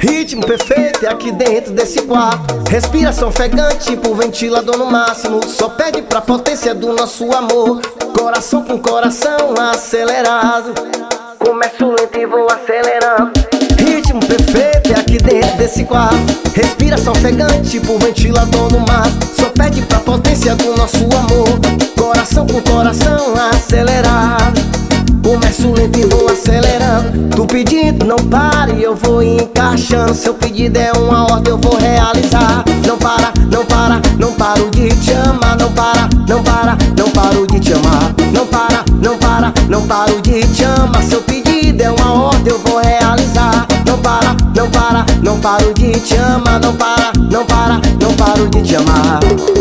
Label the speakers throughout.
Speaker 1: Ritmo perfeito é aqui dentro desse quarto. Respiração ofegante, tipo ventilador no máximo. Só pede pra potência do nosso amor. Coração com coração acelerado. Começo lento e vou acelerando. Ritmo perfeito é aqui dentro desse quarto. Respiração ofegante, tipo ventilador no máximo. Só pede pra potência do nosso amor. Coração com coração acelerado. Começo lento e vou acelerando. Tu pedindo, não pare, eu vou encaixando. Seu pedido é uma ordem, eu vou realizar. Não para, não para, não paro de te amar. Não para, não para, não paro de te amar. Não para, não para, não paro de te amar. Seu pedido é uma ordem, eu vou realizar. Não para, não para, não paro de te amar. Não para, não para, não paro de te amar.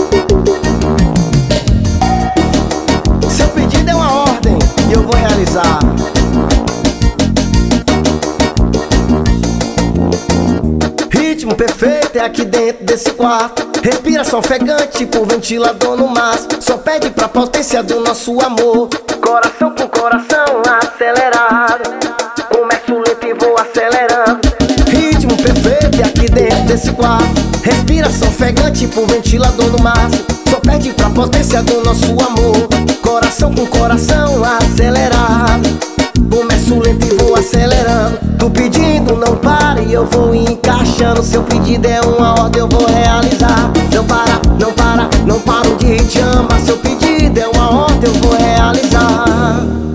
Speaker 1: Seu pedido é uma ordem e eu vou realizar. Ritmo perfeito é aqui dentro desse quarto. Respiração ofegante, tipo ventilador no máximo. Só pede pra potência do nosso amor. Coração com coração acelerado. Começo lento e vou acelerando. Ritmo perfeito é aqui dentro desse quarto. Respiração ofegante, tipo ventilador no máximo. Só pede pra potência do nosso amor. Coração com coração acelerado. Começo lento e vou acelerando. Tu pedindo, não pare, eu vou encaixando. Seu pedido é uma ordem, eu vou realizar. Não para, não para, não paro de te amar. Seu pedido é uma ordem, eu vou realizar.